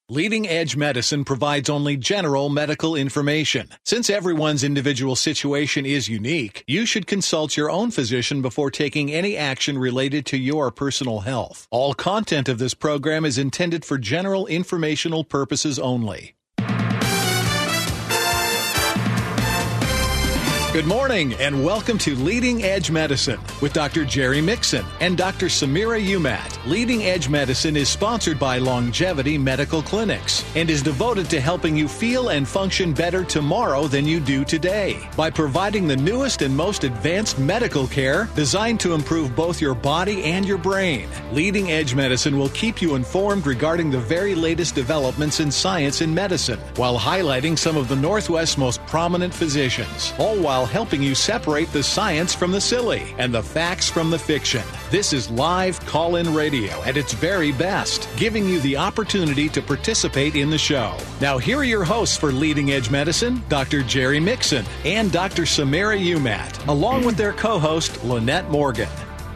Leading Edge Medicine provides only general medical information. Since everyone's individual situation is unique, you should consult your own physician before taking any action related to your personal health. All content of this program is intended for general informational purposes only. Good morning and welcome to Leading Edge Medicine with Dr. Jerry Mixon and Dr. Samira Umat. Leading Edge Medicine is sponsored by Longevity Medical Clinics and is devoted to helping you feel and function better tomorrow than you do today by providing the newest and most advanced medical care designed to improve both your body and your brain. Leading Edge Medicine will keep you informed regarding the very latest developments in science and medicine while highlighting some of the Northwest's most prominent physicians, all while helping you separate the science from the silly and the facts from the fiction. This is live call-in radio at its very best, giving you the opportunity to participate in the show. Now, here are your hosts for Leading Edge Medicine, Dr. Jerry Mixon and Dr. Samira Umat, along with their co-host, Lynette Morgan.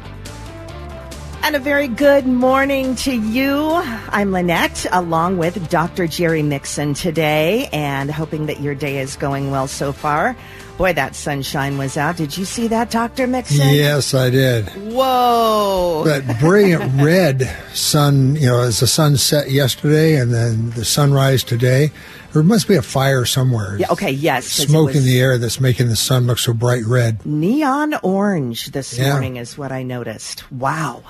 And a very good morning to you. I'm Lynette, along with Dr. Jerry Mixon today, and hoping that your day is going well so far. Boy, that sunshine was out. Did you see that, Dr. Mixon? Yes, I did. Whoa. That brilliant red sun, as the sun set yesterday and then the sunrise today, there must be a fire somewhere. Yeah, okay, yes. Smoke in the air that's making the sun look so bright red. Neon orange this morning is what I noticed. Wow.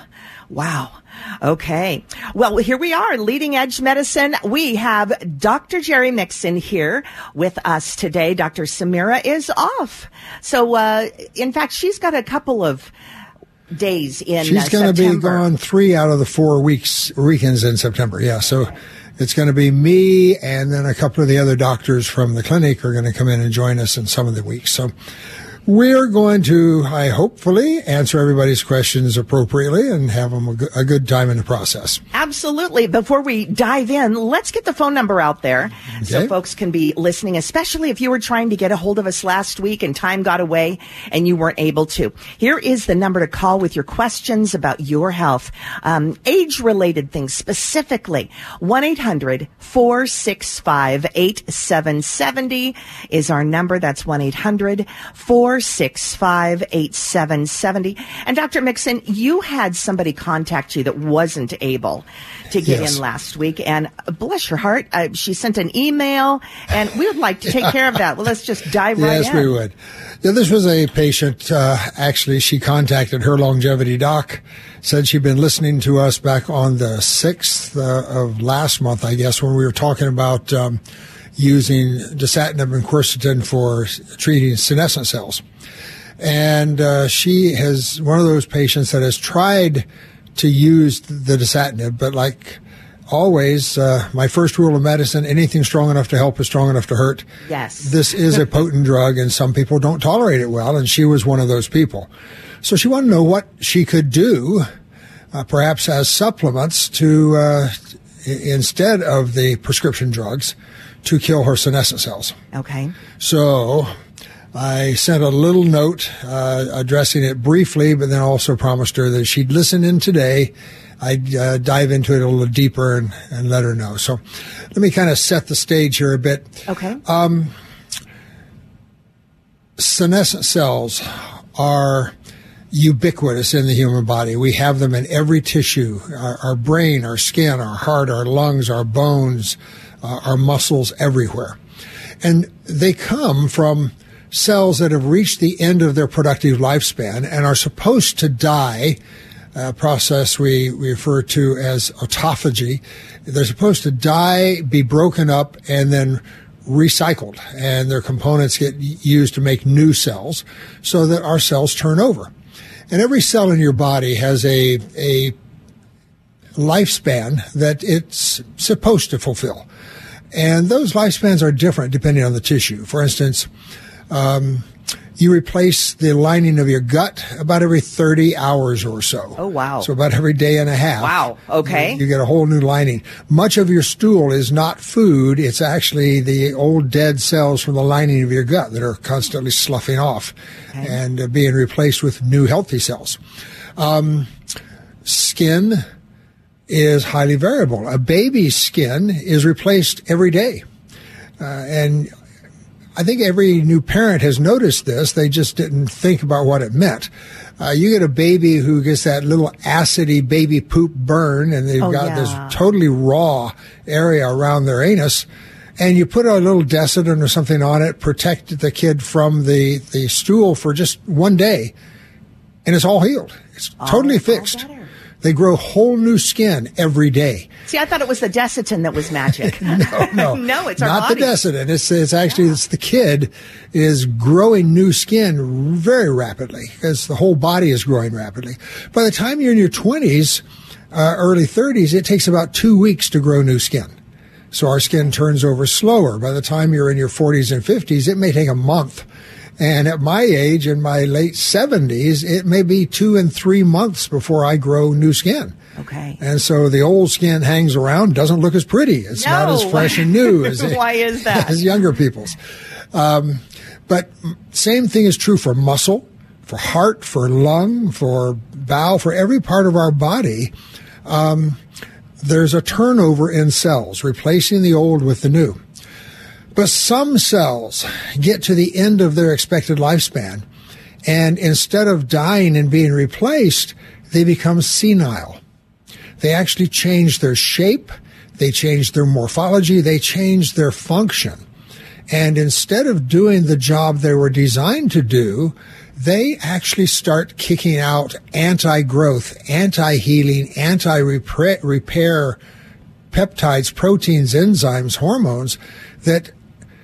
Okay. Well, here we are, Leading Edge Medicine. We have Dr. Jerry Mixon here with us today. Dr. Samira is off. So, in fact, she's got a couple of days in September. She's going to be gone 3 out of the 4 weekends in September. Yeah. So it's going to be me and then a couple of the other doctors from the clinic are going to come in and join us in some of the weeks. So we're going to, hopefully, answer everybody's questions appropriately and have them a good time in the process. Absolutely. Before we dive in, let's get the phone number out there so folks can be listening, especially if you were trying to get a hold of us last week and time got away and you weren't able to. Here is the number to call with your questions about your health, age-related things specifically. 1-800-465-8770 is our number. That's 1-800-465-8770. And Dr. Mixon, you had somebody contact you that wasn't able to get in last week. And bless her heart, she sent an email, and we would like to take care of that. Well, let's just dive right in. Yes, we would. Yeah, this was a patient. Actually, she contacted her longevity doc, said she'd been listening to us back on the 6th of last month, I guess, when we were talking about using dasatinib and quercetin for treating senescent cells. And she has one of those patients that has tried to use the dasatinib, but like always, my first rule of medicine, anything strong enough to help is strong enough to hurt. Yes. This is a potent drug, and some people don't tolerate it well, and she was one of those people. So she wanted to know what she could do, perhaps as supplements to, instead of the prescription drugs, to kill her senescent cells. Okay. So I sent a little note addressing it briefly, but then also promised her that she'd listen in today. I'd dive into it a little deeper and let her know. So let me kind of set the stage here a bit. Okay. Senescent cells are ubiquitous in the human body. We have them in every tissue, our brain, our skin, our heart, our lungs, our bones, our muscles, everywhere. And they come from cells that have reached the end of their productive lifespan and are supposed to die, a process we refer to as autophagy. They're supposed to die, be broken up, and then recycled, and their components get used to make new cells so that our cells turn over. And every cell in your body has a lifespan that it's supposed to fulfill. And those lifespans are different depending on the tissue. For instance, you replace the lining of your gut about every 30 hours or so. Oh, wow. So about every day and a half. Wow. Okay. You get a whole new lining. Much of your stool is not food. It's actually the old dead cells from the lining of your gut that are constantly sloughing off and being replaced with new healthy cells. Skin is highly variable. A baby's skin is replaced every day. And I think every new parent has noticed this. They just didn't think about what it meant. You get a baby who gets that little acidy baby poop burn, and they've got this totally raw area around their anus, and you put a little Desitin or something on it, protect the kid from the stool for just one day, and it's all healed. It's totally fixed. They grow whole new skin every day. See, I thought it was the Desitin that was magic. No. No, it's our not body. The Desitin. It's actually it's the kid is growing new skin very rapidly because the whole body is growing rapidly. By the time you're in your 20s, early 30s, it takes about 2 weeks to grow new skin. So our skin turns over slower. By the time you're in your 40s and 50s, it may take a month. And at my age, in my late 70s, it may be 2 and 3 months before I grow new skin. Okay. And so the old skin hangs around, doesn't look as pretty. It's not as fresh and new as why is that? As younger people's. But same thing is true for muscle, for heart, for lung, for bowel, for every part of our body. There's a turnover in cells, replacing the old with the new. But some cells get to the end of their expected lifespan, and instead of dying and being replaced, they become senile. They actually change their shape, they change their morphology, they change their function. And instead of doing the job they were designed to do, they actually start kicking out anti-growth, anti-healing, anti-repair peptides, proteins, enzymes, hormones that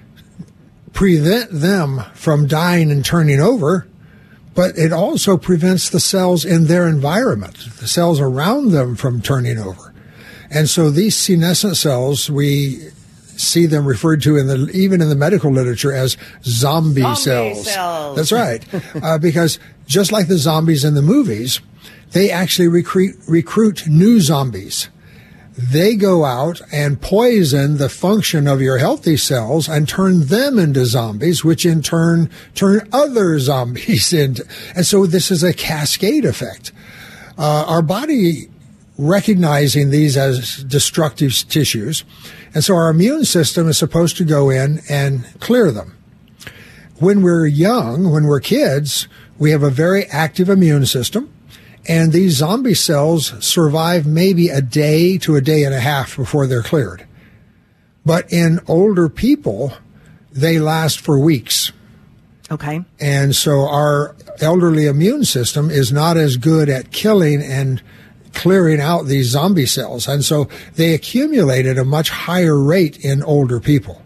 prevent them from dying and turning over, but it also prevents the cells in their environment, the cells around them, from turning over. And so these senescent cells, we see them referred to even in the medical literature as zombie cells. That's right. Because just like the zombies in the movies, they actually recruit new zombies. They go out and poison the function of your healthy cells and turn them into zombies, which in turn turn other zombies into. And so this is a cascade effect. Our body recognizing these as destructive tissues, and so our immune system is supposed to go in and clear them. When we're young, when we're kids, we have a very active immune system. And these zombie cells survive maybe a day to a day and a half before they're cleared. But in older people, they last for weeks. Okay. And so our elderly immune system is not as good at killing and clearing out these zombie cells. And so they accumulate at a much higher rate in older people.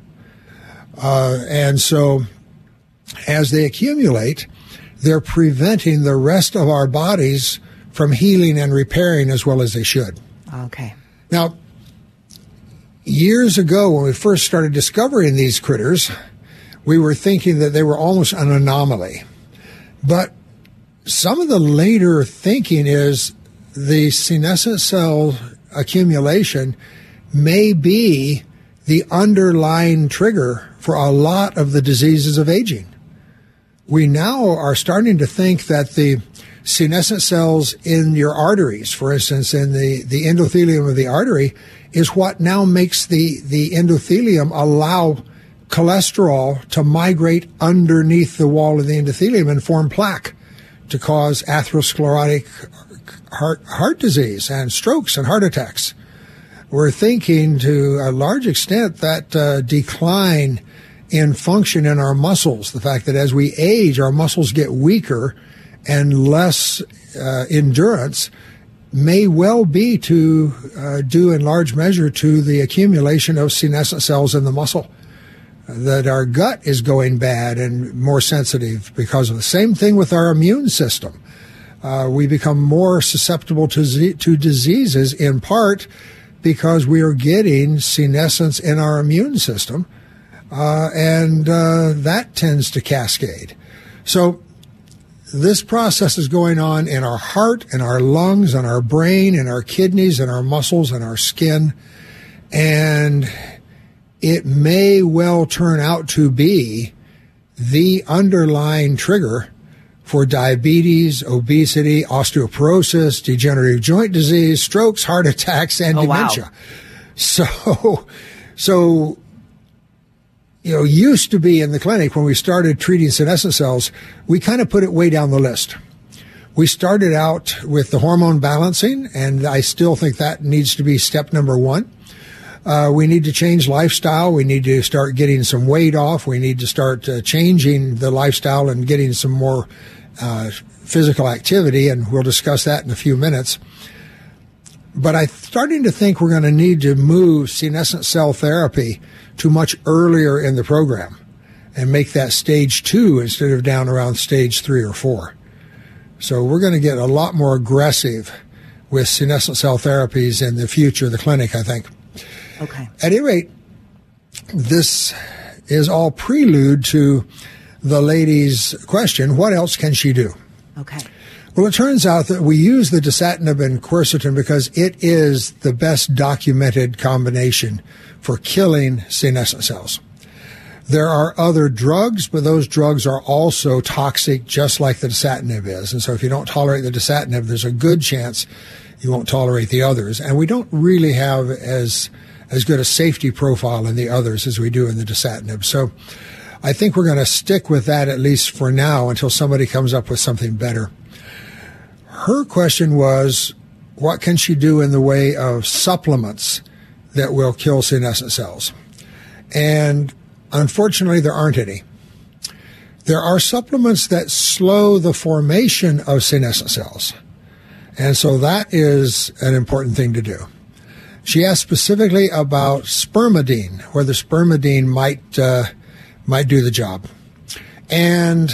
And so as they accumulate, they're preventing the rest of our bodies from healing and repairing as well as they should. Okay. Now, years ago when we first started discovering these critters, we were thinking that they were almost an anomaly. But some of the later thinking is the senescent cell accumulation may be the underlying trigger for a lot of the diseases of aging. We now are starting to think that the senescent cells in your arteries, for instance, in the endothelium of the artery, is what now makes the endothelium allow cholesterol to migrate underneath the wall of the endothelium and form plaque to cause atherosclerotic heart disease and strokes and heart attacks. We're thinking to a large extent that decline in function in our muscles, the fact that as we age, our muscles get weaker and less endurance, may well be due in large measure to the accumulation of senescent cells in the muscle. That our gut is going bad and more sensitive because of the same thing with our immune system. We become more susceptible to diseases in part because we are getting senescence in our immune system, and that tends to cascade. So this process is going on in our heart, in our lungs, in our brain, in our kidneys, in our muscles, in our skin. And it may well turn out to be the underlying trigger for diabetes, obesity, osteoporosis, degenerative joint disease, strokes, heart attacks, and dementia. Wow. So, used to be in the clinic when we started treating senescent cells, we kind of put it way down the list. We started out with the hormone balancing, and I still think that needs to be step number one. We need to change lifestyle. We need to start getting some weight off. We need to start changing the lifestyle and getting some more physical activity, and we'll discuss that in a few minutes. But I'm starting to think we're going to need to move senescent cell therapy to much earlier in the program and make that stage 2 instead of down around stage 3 or 4. So we're going to get a lot more aggressive with senescent cell therapies in the future of the clinic, I think. Okay. At any rate, this is all prelude to the lady's question, what else can she do? Okay. Well, it turns out that we use the dasatinib and quercetin because it is the best documented combination for killing senescent cells. There are other drugs, but those drugs are also toxic, just like the dasatinib is. And so if you don't tolerate the dasatinib, there's a good chance you won't tolerate the others. And we don't really have as good a safety profile in the others as we do in the dasatinib. So I think we're going to stick with that at least for now until somebody comes up with something better. Her question was, what can she do in the way of supplements that will kill senescent cells? And unfortunately, there aren't any. There are supplements that slow the formation of senescent cells. And so that is an important thing to do. She asked specifically about spermidine, whether spermidine might do the job. And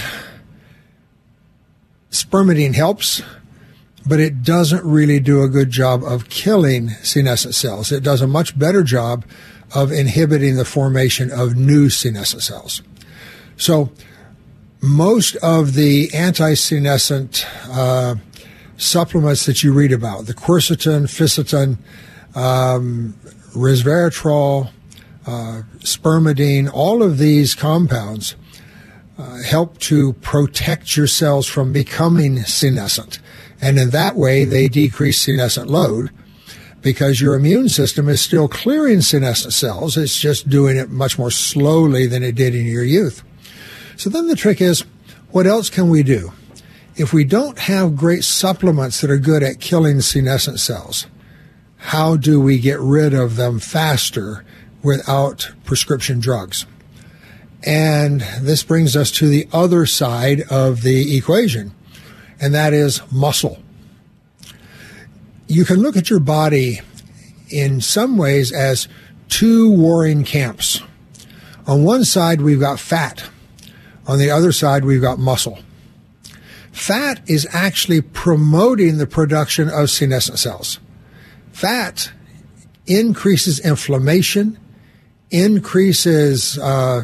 spermidine helps, but it doesn't really do a good job of killing senescent cells. It does a much better job of inhibiting the formation of new senescent cells. So most of the anti-senescent supplements that you read about, the quercetin, fisetin, resveratrol, spermidine, all of these compounds help to protect your cells from becoming senescent. And in that way, they decrease senescent load because your immune system is still clearing senescent cells. It's just doing it much more slowly than it did in your youth. So then the trick is, what else can we do? If we don't have great supplements that are good at killing senescent cells, how do we get rid of them faster without prescription drugs? And this brings us to the other side of the equation, and that is muscle. You can look at your body in some ways as two warring camps. On one side, we've got fat. On the other side, we've got muscle. Fat is actually promoting the production of senescent cells. Fat increases inflammation, increases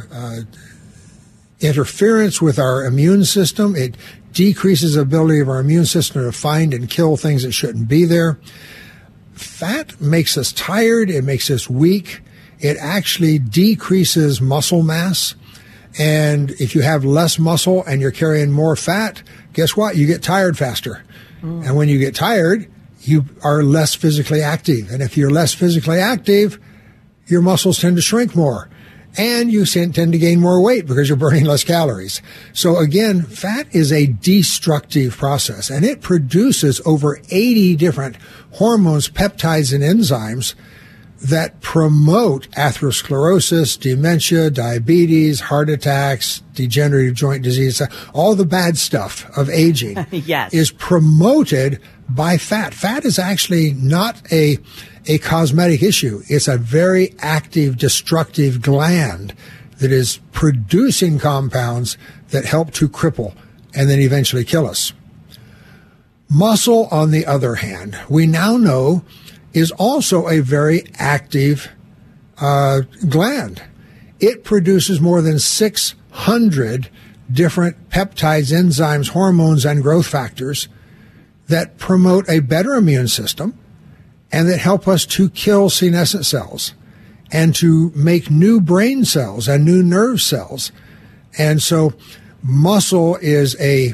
interference with our immune system. It decreases the ability of our immune system to find and kill things that shouldn't be there. Fat makes us tired. It makes us weak. It actually decreases muscle mass. And if you have less muscle and you're carrying more fat, guess what? You get tired faster. And when you get tired, you are less physically active. And if you're less physically active, your muscles tend to shrink more. And you tend to gain more weight because you're burning less calories. So again, fat is a destructive process, and it produces over 80 different hormones, peptides, and enzymes that promote atherosclerosis, dementia, diabetes, heart attacks, degenerative joint disease. All the bad stuff of aging yes. is promoted by fat. Fat is actually not a cosmetic issue. It's a very active, destructive gland that is producing compounds that help to cripple and then eventually kill us. Muscle, on the other hand, we now know is also a very active gland. It produces more than 600 different peptides, enzymes, hormones, and growth factors that promote a better immune system and that help us to kill senescent cells and to make new brain cells and new nerve cells. And so muscle is a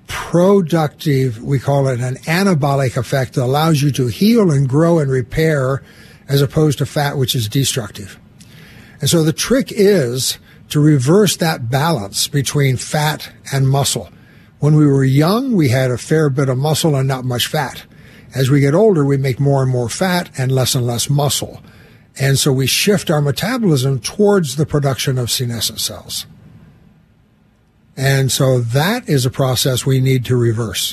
productive, we call it an anabolic effect that allows you to heal and grow and repair as opposed to fat, which is destructive. And so the trick is to reverse that balance between fat and muscle. When we were young, we had a fair bit of muscle and not much fat. As we get older, we make more and more fat and less muscle. And so we shift our metabolism towards the production of senescent cells. And so that is a process we need to reverse.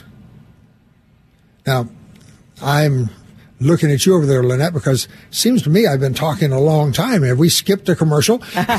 Now, I'm looking at you over there, Lynette, because it seems to me I've been talking a long time. Have we skipped a commercial?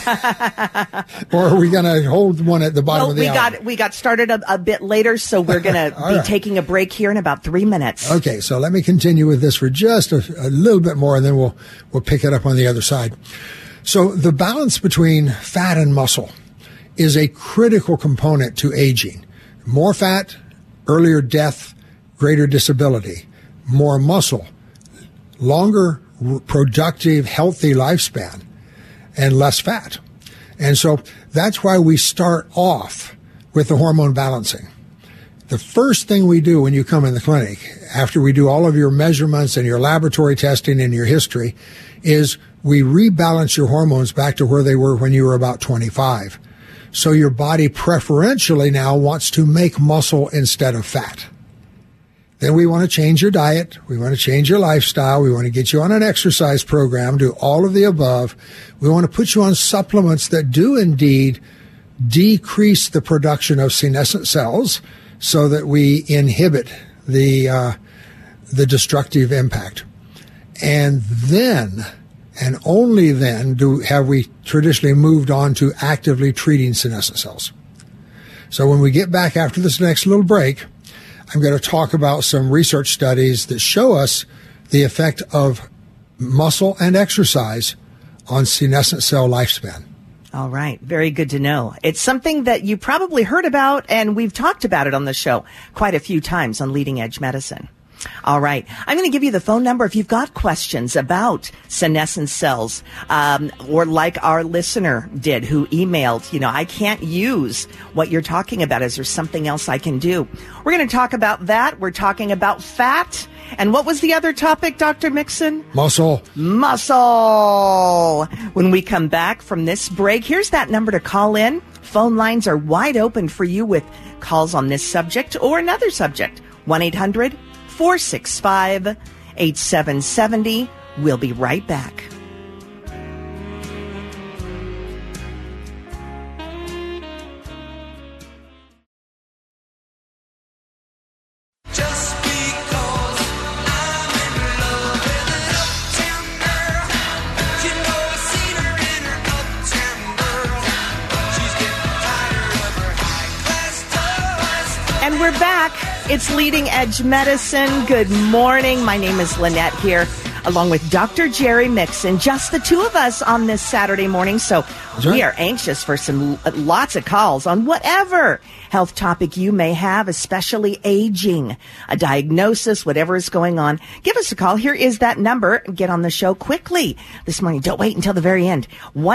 Or are we going to hold one at the bottom of the hour? We got started a bit later, so we're going to be taking a break here in about 3 minutes. Okay, so let me continue with this for just a little bit more, and then we'll pick it up on the other side. So the balance between fat and muscle is a critical component to aging. More fat, earlier death, greater disability. More muscle, longer, productive, healthy lifespan, and less fat. And so that's why we start off with the hormone balancing. The first thing we do when you come in the clinic, after we do all of your measurements and your laboratory testing and your history, is we rebalance your hormones back to where they were when you were about 25. So your body preferentially now wants to make muscle instead of fat. Then we want to change your diet. We want to change your lifestyle. We want to get you on an exercise program, do all of the above. We want to put you on supplements that do indeed decrease the production of senescent cells so that we inhibit the destructive impact. And then, and only then, have we traditionally moved on to actively treating senescent cells. So when we get back after this next little break, I'm going to talk about some research studies that show us the effect of muscle and exercise on senescent cell lifespan. All right. Very good to know. It's something that you probably heard about, and we've talked about it on the show quite a few times on Leading Edge Medicine. All right. I'm going to give you the phone number if you've got questions about senescent cells, or like our listener did who emailed, I can't use what you're talking about. Is there something else I can do? We're going to talk about that. We're talking about fat. And what was the other topic, Dr. Mixon? Muscle. When we come back from this break, here's that number to call in. Phone lines are wide open for you with calls on this subject or another subject. 1-800-465-8770. We'll be right back. And we're back. It's Leading Edge Medicine. Good morning. My name is Lynette here, along with Dr. Jerry Mixon. Just the two of us on this Saturday morning. So we are anxious for lots of calls on whatever health topic you may have, especially aging, a diagnosis, whatever is going on. Give us a call. Here is that number. Get on the show quickly this morning. Don't wait until the very end.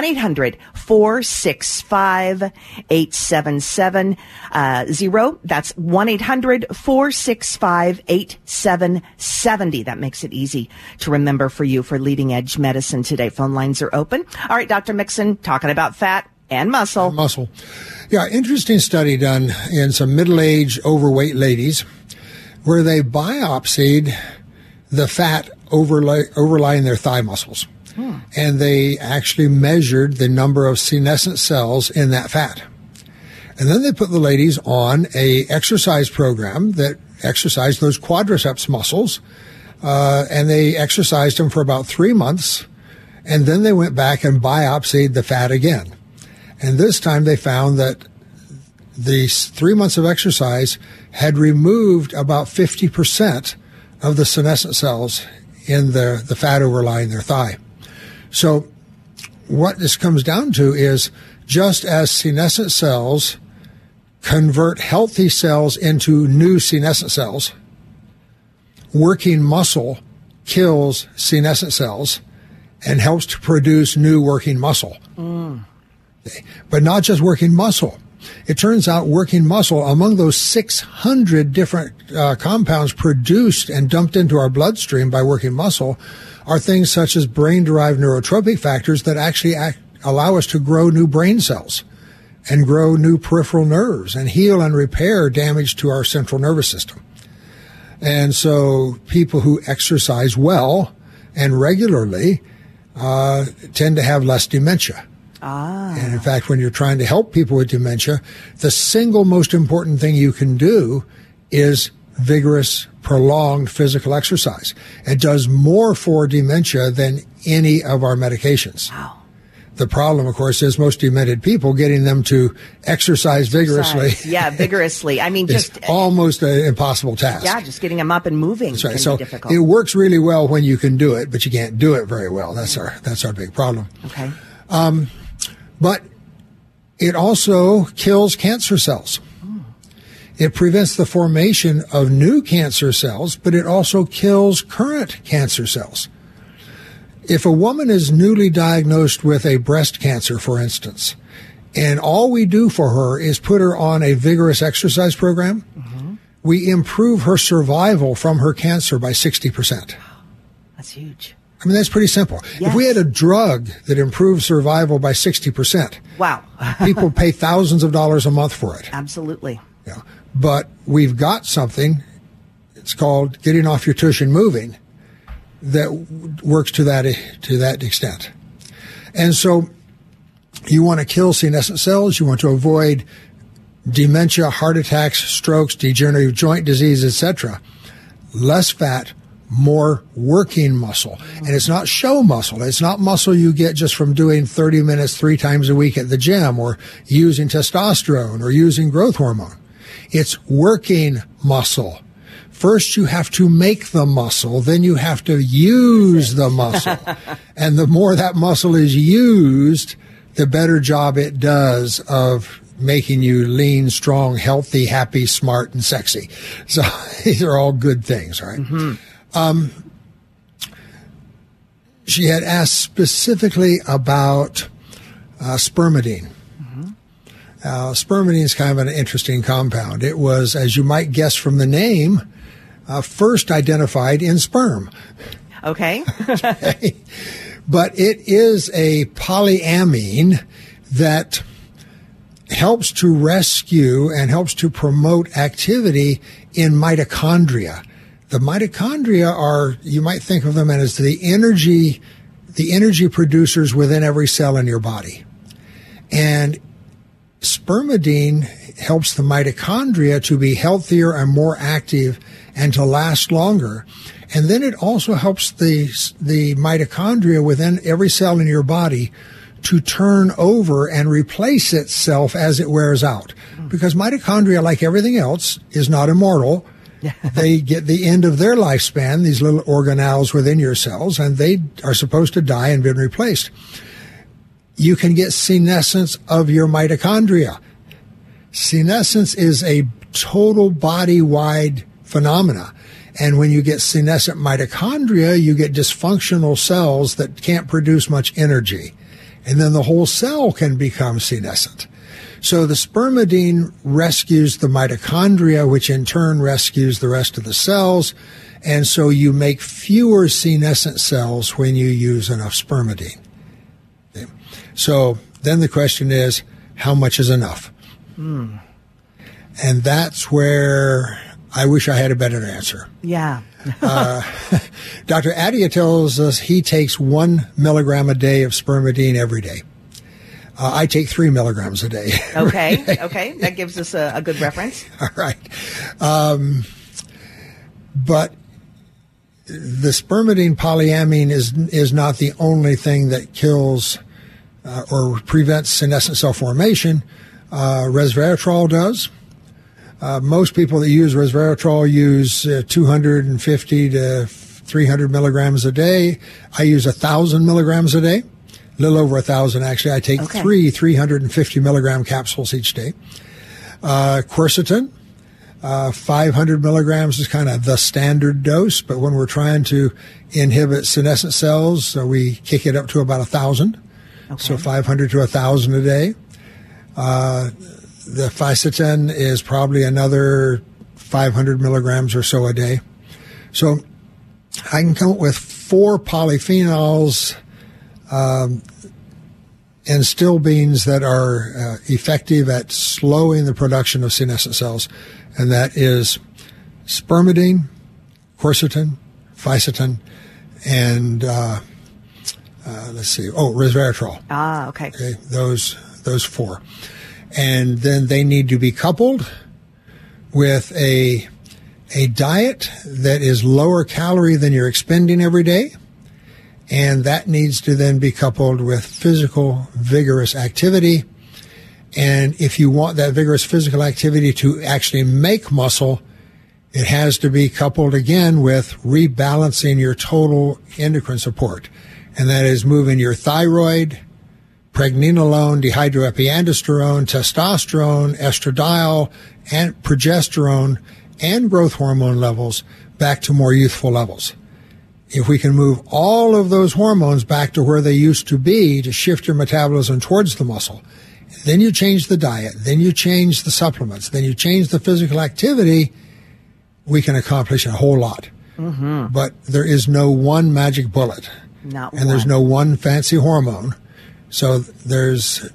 1-800-465-8770. That's 1-800-465-8770. That makes it easy to remember for you for Leading Edge Medicine today. Phone lines are open. All right, Dr. Mixon, talking about fat and muscle. Yeah, interesting study done in some middle-aged, overweight ladies where they biopsied the fat overlying their thigh muscles. And they actually measured the number of senescent cells in that fat. And then they put the ladies on a exercise program that exercised those quadriceps muscles, and they exercised them for about 3 months, and then they went back and biopsied the fat again. And this time they found that these 3 months of exercise had removed about 50% of the senescent cells in the fat overlying their thigh. So what this comes down to is just as senescent cells convert healthy cells into new senescent cells, working muscle kills senescent cells and helps to produce new working muscle. But not just working muscle. It turns out working muscle, among those 600 different compounds produced and dumped into our bloodstream by working muscle, are things such as brain-derived neurotropic factors that actually allow us to grow new brain cells and grow new peripheral nerves and heal and repair damage to our central nervous system. And so people who exercise well and regularly tend to have less dementia. And in fact, when you're trying to help people with dementia, the single most important thing you can do is vigorous, prolonged physical exercise. It does more for dementia than any of our medications. Wow. The problem, of course, is most demented people, getting them to exercise vigorously. Yeah, vigorously. I mean, just almost an impossible task. Yeah, just getting them up and moving That's right. can So be difficult. it works really well when you can do it, but you can't do it very well. That's our big problem. Okay. But it also kills cancer cells. It prevents the formation of new cancer cells, but it also kills current cancer cells. If a woman is newly diagnosed with a breast cancer, for instance, and all we do for her is put her on a vigorous exercise program, we improve her survival from her cancer by 60%. That's huge. I mean, that's pretty simple. Yes. If we had a drug that improved survival by 60%, wow. people pay thousands of dollars a month for it. Absolutely. Yeah. But we've got something, it's called getting off your tush and moving, that works to that extent. And so you want to kill senescent cells, you want to avoid dementia, heart attacks, strokes, degenerative joint disease, etc. Less fat, more working muscle. And it's not show muscle. It's not muscle you get just from doing 30 minutes 3 times a week at the gym or using testosterone or using growth hormone. It's working muscle. First, you have to make the muscle, then you have to use the muscle. And the more that muscle is used, the better job it does of making you lean, strong, healthy, happy, smart, and sexy. So these are all good things, right? She had asked specifically about spermidine. Spermidine is kind of an interesting compound. It was, as you might guess from the name, first identified in sperm. Okay. Okay. But it is a polyamine that helps to rescue and helps to promote activity in mitochondria. The mitochondria are, you might think of them as the energy producers within every cell in your body. And spermidine helps the mitochondria to be healthier and more active and to last longer. And then it also helps the mitochondria within every cell in your body to turn over and replace itself as it wears out. Because mitochondria, like everything else, is not immortal. They get the end of their lifespan, these little organelles within your cells, and they are supposed to die and be replaced. You can get senescence of your mitochondria. Senescence is a total body-wide phenomena. And when you get senescent mitochondria, you get dysfunctional cells that can't produce much energy. And then the whole cell can become senescent. So the spermidine rescues the mitochondria, which in turn rescues the rest of the cells. And so you make fewer senescent cells when you use enough spermidine. Okay. So then the question is, how much is enough? And that's where I wish I had a better answer. Yeah. Dr. Adia tells us he takes 1 milligram a day of spermidine every day. I take 3 milligrams a day. Okay. Okay. That gives us a good reference. All right. But the spermidine polyamine is not the only thing that kills or prevents senescent cell formation. Resveratrol does. Most people that use resveratrol use 250 to 300 milligrams a day. I use 1,000 milligrams a day, a little over 1,000 actually. I take 350 milligram capsules each day. Quercetin, 500 milligrams is kind of the standard dose, but when we're trying to inhibit senescent cells, we kick it up to about 1,000. Okay. So 500 to 1,000 a day. the Fisetin is probably another 500 milligrams or so a day. So I can come up with 4 polyphenols in still beans that are effective at slowing the production of senescent cells, and that is spermidine, quercetin, Fisetin, and resveratrol. Okay. Those 4. And then they need to be coupled with a diet that is lower calorie than you're expending every day, and that needs to then be coupled with physical, vigorous activity. And if you want that vigorous physical activity to actually make muscle, it has to be coupled again with rebalancing your total endocrine support, and that is moving your thyroid, pregnenolone, dehydroepiandrosterone, testosterone, estradiol, and progesterone, and growth hormone levels back to more youthful levels. If we can move all of those hormones back to where they used to be to shift your metabolism towards the muscle, then you change the diet, then you change the supplements, then you change the physical activity, we can accomplish a whole lot. Mm-hmm. But there is no one magic bullet. There's no one fancy hormone. So the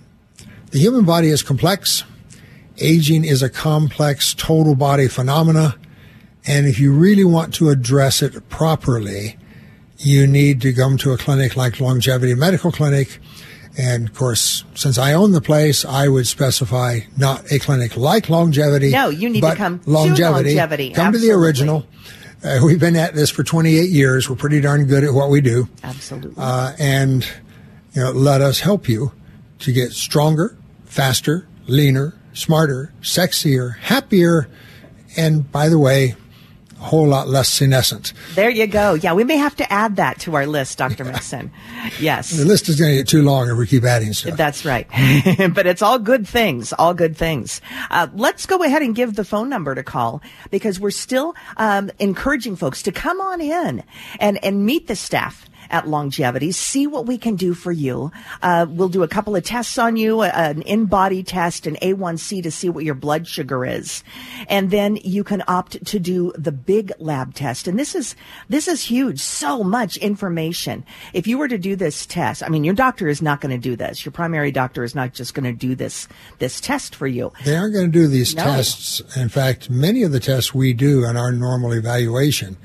human body is complex. Aging is a complex total body phenomena. And if you really want to address it properly, you need to come to a clinic like Longevity Medical Clinic. And of course, since I own the place, I would specify not a clinic like Longevity. No, you need to come Longevity. to Longevity. Come Absolutely. to the original. We've been at this for 28 years. We're pretty darn good at what we do. Absolutely. And let us help you to get stronger, faster, leaner, smarter, sexier, happier, and by the way, a whole lot less senescent. There you go. Yeah, we may have to add that to our list, Dr. Mixon. Yes. The list is going to get too long if we keep adding stuff. That's right. But it's all good things, all good things. Let's go ahead and give the phone number to call, because we're still encouraging folks to come on in and meet the staff at Longevity, see what we can do for you. We'll do a couple of tests on you, an in-body test, an A1C to see what your blood sugar is. And then you can opt to do the big lab test. And this is huge. So much information. If you were to do this test, I mean, your doctor is not going to do this. Your primary doctor is not just going to do this test for you. They aren't going to do these tests. In fact, many of the tests we do on our normal evaluation,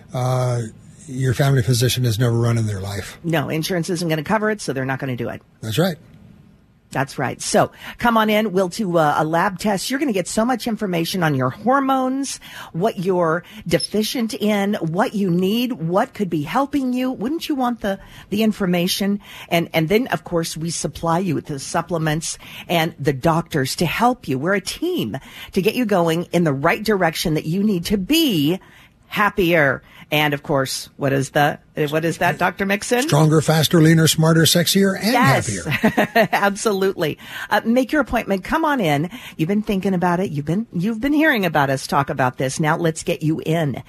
your family physician has never run in their life. No, insurance isn't going to cover it, so they're not going to do it. That's right. That's right. So come on in. We'll do a lab test. You're going to get so much information on your hormones, what you're deficient in, what you need, what could be helping you. Wouldn't you want the information? And then, of course, we supply you with the supplements and the doctors to help you. We're a team to get you going in the right direction that you need to be happier. And of course, what is that, Dr. Mixon? Stronger, faster, leaner, smarter, sexier, and happier. Absolutely. Make your appointment. Come on in. You've been thinking about it. You've been hearing about us talk about this. Now let's get you in.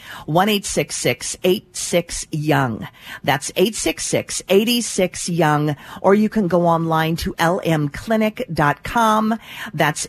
1-866-86-YOUNG. That's 866-86-YOUNG. Or you can go online to lmclinic.com. That's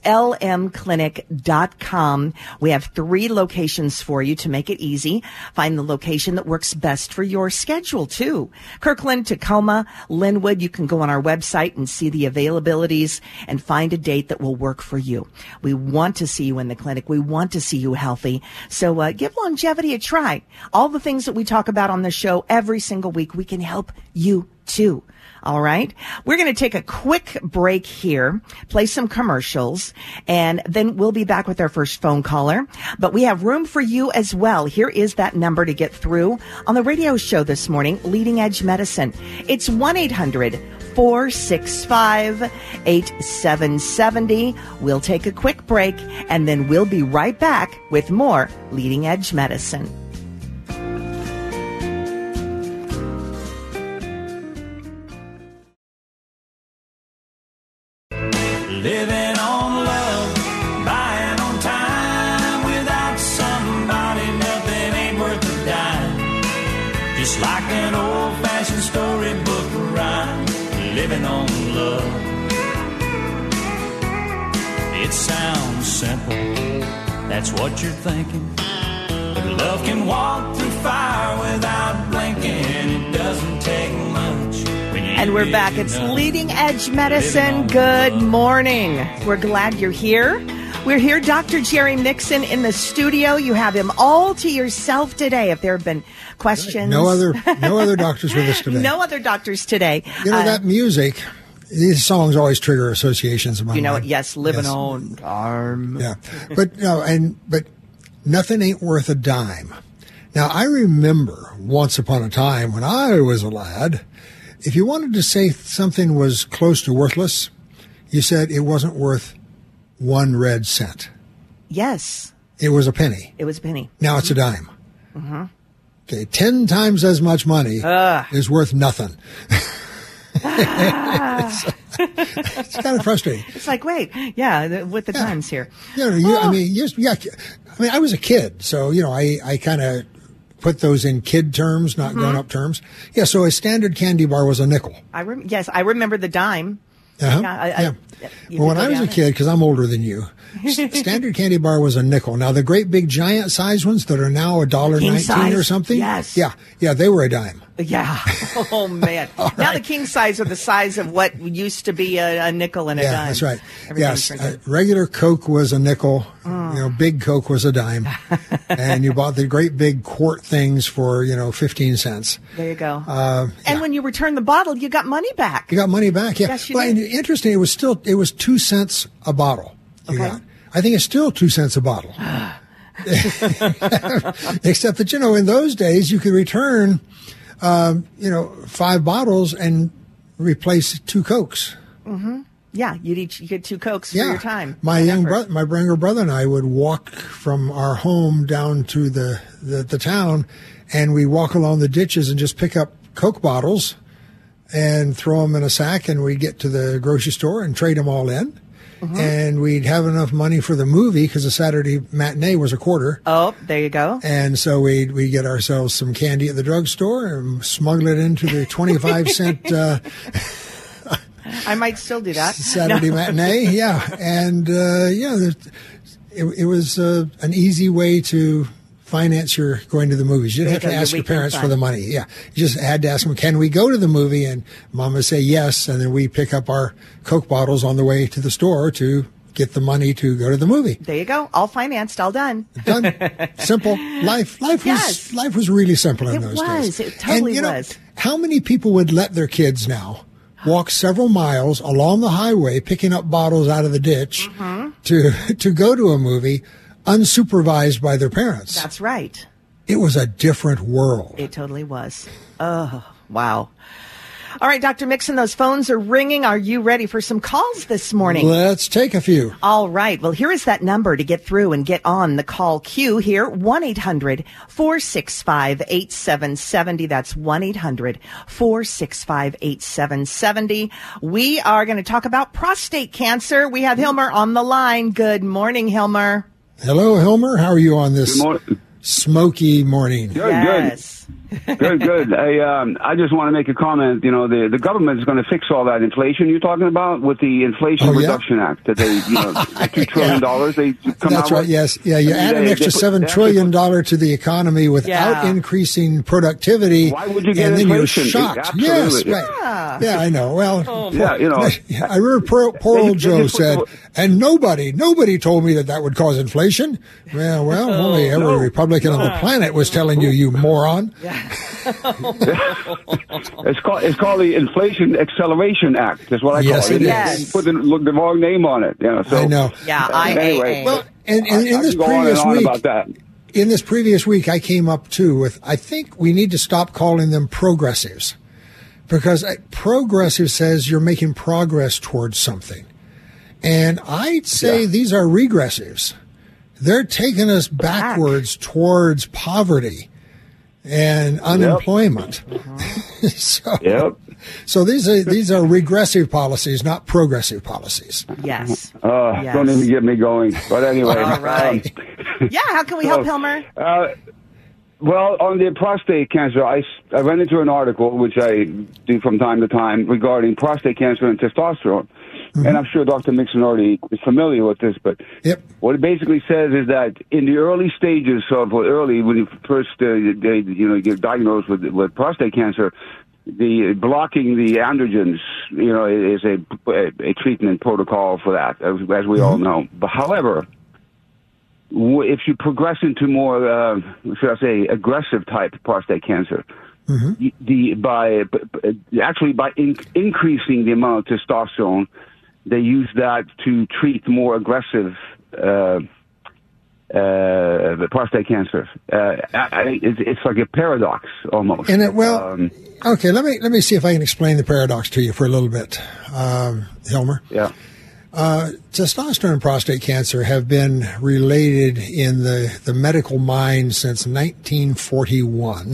lmclinic.com. We have 3 locations for you to make it easy. Find the location that works best for your schedule too. Kirkland, Tacoma, Linwood. You can go on our website and see the availabilities and find a date that will work for you. We want to see you in the clinic. We want to see you healthy. So give Longevity a try. All the things that we talk about on the show every single week, we can help you too. All right. We're going to take a quick break here, play some commercials, and then we'll be back with our first phone caller. But we have room for you as well. Here is that number to get through on the radio show this morning, Leading Edge Medicine. It's 1-800-465-8770. We'll take a quick break, and then we'll be right back with more Leading Edge Medicine. Living on love, buying on time. Without somebody, nothing ain't worth a dime. Just like an old-fashioned storybook rhyme. Living on love. It sounds simple, that's what you're thinking. But love can walk through fire without blinking. It doesn't take much. And we're back. It's Leading Edge Medicine. Good morning. We're glad you're here. We're here, Dr. Jerry Mixon in the studio. You have him all to yourself today. If there have been questions. No other doctors with us today. No other doctors today. You know, that music, these songs always trigger associations in my mind. You know what? Yes, living on time. Yeah. But nothing ain't worth a dime. Now, I remember once upon a time when I was a lad, if you wanted to say something was close to worthless, you said it wasn't worth 1 red cent. Yes. It was a penny. It was a penny. Now it's a dime. Mm-hmm. Okay, 10 times as much money is worth nothing. It's kind of frustrating. It's like, wait, with the times here. I mean, I was a kid, so, I kind of put those in kid terms, not grown-up terms. Yeah, so a standard candy bar was a nickel. I remember the dime. Well, when I was a kid, because I'm older than you, standard candy bar was a nickel. Now, the great big giant size ones that are now $1.19 or something. Yes. Yeah, they were a dime. Yeah. Oh, man. Now the king size are the size of what used to be a nickel and a dime. Yeah, that's right. Yes, regular Coke was a nickel. Big Coke was a dime. And you bought the great big quart things for, 15 cents. There you go. And when you returned the bottle, you got money back. You got money back, yeah. Yes, you did. And interesting, it was 2 cents a bottle. Okay. I think it's still 2 cents a bottle. Except that, in those days you could return, 5 bottles and replace 2 Cokes. Mm-hmm. Yeah, you get 2 Cokes for your time. My younger brother and I would walk from our home down to the town, and we'd walk along the ditches and just pick up Coke bottles and throw them in a sack, and we'd get to the grocery store and trade them all in. Mm-hmm. And we'd have enough money for the movie because the Saturday matinee was $0.25. Oh, there you go. And so we'd get ourselves some candy at the drugstore and smuggle it into the 25-cent I might still do that. Saturday matinee, yeah. And, it was an easy way to finance your going to the movies. You didn't have to ask your parents for the money. Yeah. You just had to ask them, can we go to the movie? And Mom would say yes. And then we pick up our Coke bottles on the way to the store to get the money to go to the movie. There you go. All financed, all done. Done. Simple. Life was really simple in those days. It totally was. How many people would let their kids now walk several miles along the highway picking up bottles out of the ditch to go to a movie unsupervised by their parents? That's right. It was a different world. It totally was. Oh, wow. All right, Dr. Mixon, those phones are ringing. Are you ready for some calls this morning? Let's take a few. All right. Well, here is that number to get through and get on the call queue here. 1-800-465-8770. That's 1-800-465-8770. We are going to talk about prostate cancer. We have Hilmer on the line. Good morning, Hilmer. Hello, Hilmer. How are you on this smoky morning? Good, yes. Good. I just want to make a comment. The government is going to fix all that inflation you're talking about with the Inflation Reduction Act that they, $2 trillion they come That's out right. with. Yes. Yeah. You add an extra $7 trillion to the economy without increasing productivity. Why would you get and inflation? Then you're shocked. Absolutely. Yes. Right. Yeah, I know. Well, I remember poor old Joe said, and nobody told me that would cause inflation. Well, only every Republican on the planet was telling you moron. Yeah. It's called the Inflation Acceleration Act. That's what I call it. Yes. You put the wrong name on it. So, I know. Yeah. Anyway, well, and in this go previous on week, about that. In this previous week, I came up too with, I think we need to stop calling them progressives, because progressive says you're making progress towards something, and I'd say these are regressives. They're taking us backwards towards poverty and unemployment. So these are regressive policies, not progressive policies. Yes. Don't even get me going. But anyway. All right. How can we help, Hilmer? Well, on the prostate cancer, I ran into an article, which I do from time to time, regarding prostate cancer and testosterone. and I'm sure Dr. Mixon already is familiar with this, but what it basically says is that in the early stages of when you first get diagnosed with prostate cancer, the blocking the androgens, is a treatment protocol for that, as we all know. But however, if you progress into more, should I say, aggressive type prostate cancer, by increasing the amount of testosterone, they use that to treat more aggressive prostate cancer. It's like a paradox almost. And okay, let me see if I can explain the paradox to you for a little bit, Hilmer. Yeah. Testosterone and prostate cancer have been related in the medical mind since 1941,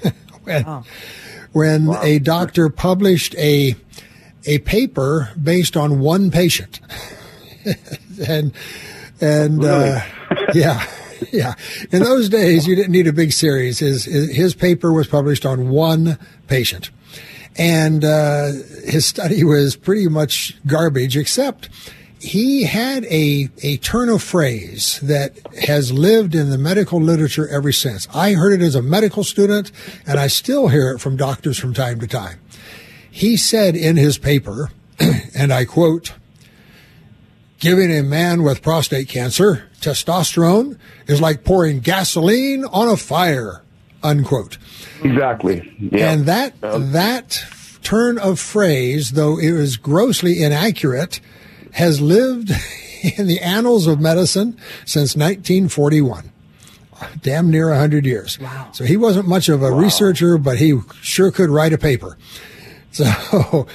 when a doctor published a paper based on one patient, and really? Yeah. In those days, you didn't need a big series. His paper was published on one patient. And his study was pretty much garbage, except he had a turn of phrase that has lived in the medical literature ever since. I heard it as a medical student, and I still hear it from doctors from time to time. He said in his paper, and I quote, "Giving a man with prostate cancer testosterone is like pouring gasoline on a fire," unquote. Exactly. Yeah. And that turn of phrase, though it was grossly inaccurate, has lived in the annals of medicine since 1941. Damn near 100 years. Wow. So he wasn't much of a researcher, but he sure could write a paper. So,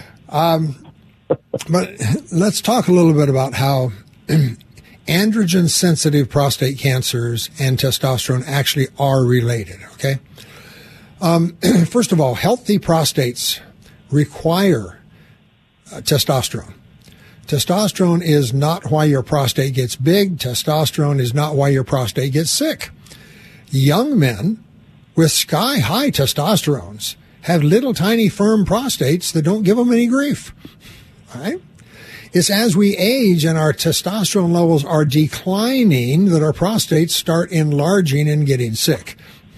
but let's talk a little bit about how androgen-sensitive prostate cancers and testosterone actually are related, okay? First of all, healthy prostates require testosterone. Testosterone is not why your prostate gets big. Testosterone is not why your prostate gets sick. Young men with sky-high testosterones have little tiny firm prostates that don't give them any grief, all right? It's as we age and our testosterone levels are declining that our prostates start enlarging and getting sick.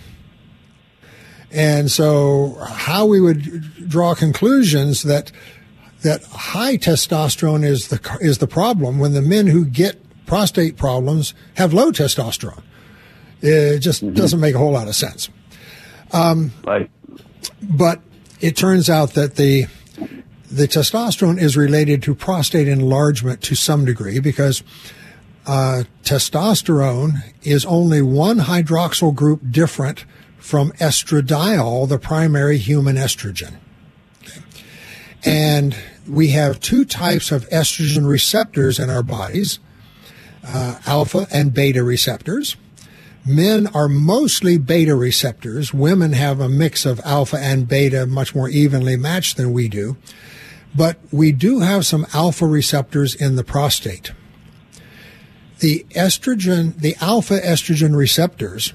And so how we would draw conclusions that high testosterone is the problem when the men who get prostate problems have low testosterone. It just doesn't make a whole lot of sense. Right. But it turns out that the testosterone is related to prostate enlargement to some degree because testosterone is only one hydroxyl group different from estradiol, the primary human estrogen. Okay. And we have two types of estrogen receptors in our bodies, alpha and beta receptors. Men are mostly beta receptors. Women have a mix of alpha and beta much more evenly matched than we do. But we do have some alpha receptors in the prostate. The alpha estrogen receptors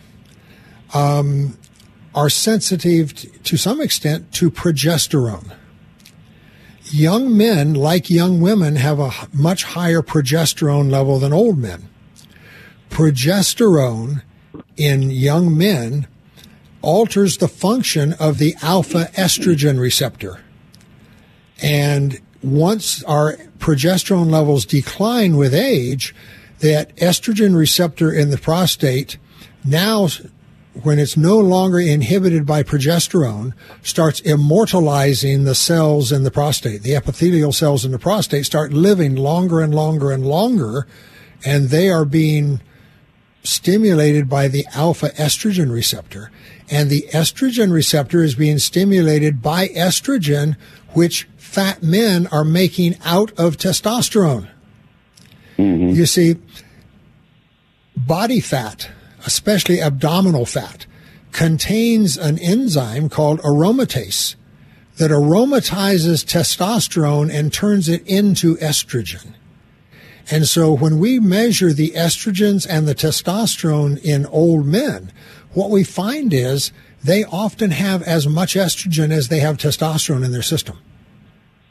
are sensitive to some extent to progesterone. Young men, like young women, have a much higher progesterone level than old men. Progesterone in young men alters the function of the alpha estrogen receptor. And once our progesterone levels decline with age, that estrogen receptor in the prostate now, when it's no longer inhibited by progesterone, starts immortalizing the cells in the prostate. The epithelial cells in the prostate start living longer and longer and longer, and they are being stimulated by the alpha estrogen receptor. And the estrogen receptor is being stimulated by estrogen, which fat men are making out of testosterone. Mm-hmm. You see, body fat, especially abdominal fat, contains an enzyme called aromatase that aromatizes testosterone and turns it into estrogen. And so when we measure the estrogens and the testosterone in old men, what we find is they often have as much estrogen as they have testosterone in their system,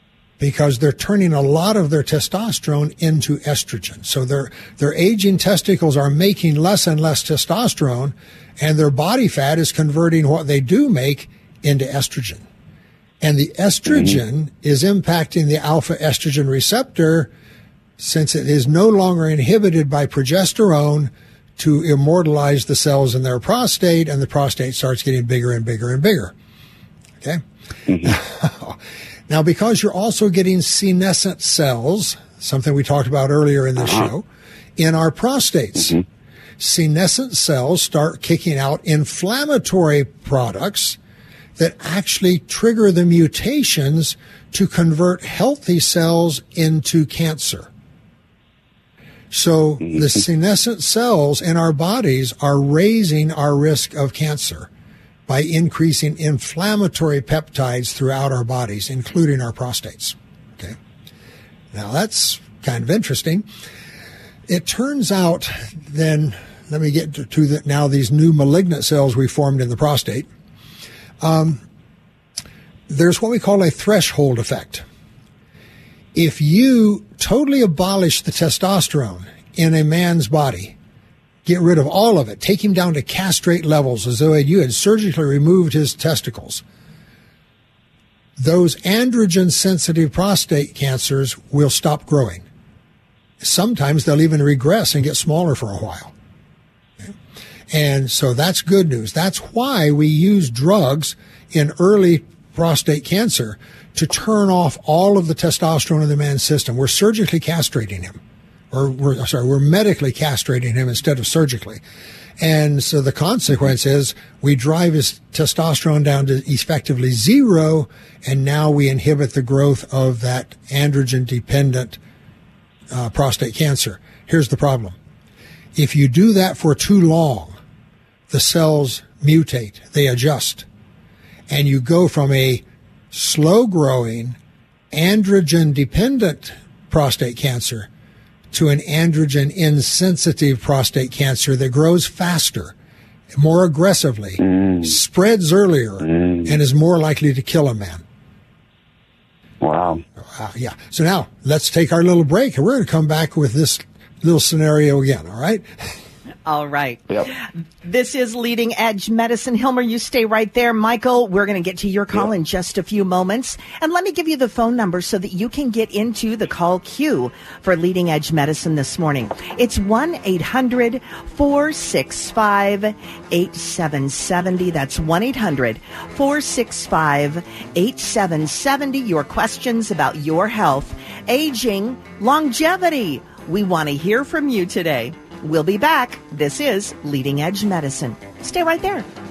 because they're turning a lot of their testosterone into estrogen. So their aging testicles are making less and less testosterone, and their body fat is converting what they do make into estrogen. And the estrogen is impacting the alpha estrogen receptor, since it is no longer inhibited by progesterone to immortalize the cells in their prostate, and the prostate starts getting bigger and bigger and bigger. Okay? Now, because you're also getting senescent cells, something we talked about earlier in the show, in our prostates, senescent cells start kicking out inflammatory products that actually trigger the mutations to convert healthy cells into cancer. So the senescent cells in our bodies are raising our risk of cancer by increasing inflammatory peptides throughout our bodies, including our prostates. Okay. Now that's kind of interesting. It turns out then, let me get to now these new malignant cells we formed in the prostate. There's what we call a threshold effect. If you totally abolish the testosterone in a man's body, get rid of all of it, take him down to castrate levels as though you had surgically removed his testicles, those androgen-sensitive prostate cancers will stop growing. Sometimes they'll even regress and get smaller for a while. Okay? And so that's good news. That's why we use drugs in early prostate cancer to turn off all of the testosterone in the man's system. We're surgically castrating him. We're medically castrating him instead of surgically. And so the consequence is we drive his testosterone down to effectively zero, and now we inhibit the growth of that androgen-dependent prostate cancer. Here's the problem. If you do that for too long, the cells mutate, they adjust, and you go from a slow-growing, androgen-dependent prostate cancer to an androgen-insensitive prostate cancer that grows faster, more aggressively, spreads earlier, and is more likely to kill a man. Wow. Yeah. So now, let's take our little break, and we're going to come back with this little scenario again, all right? All right. Yep. This is Leading Edge Medicine. Hilmer, you stay right there. Michael, we're going to get to your call in just a few moments. And let me give you the phone number so that you can get into the call queue for Leading Edge Medicine this morning. It's 1-800-465-8770. That's 1-800-465-8770. Your questions about your health, aging, longevity. We want to hear from you today. We'll be back. This is Leading Edge Medicine. Stay right there.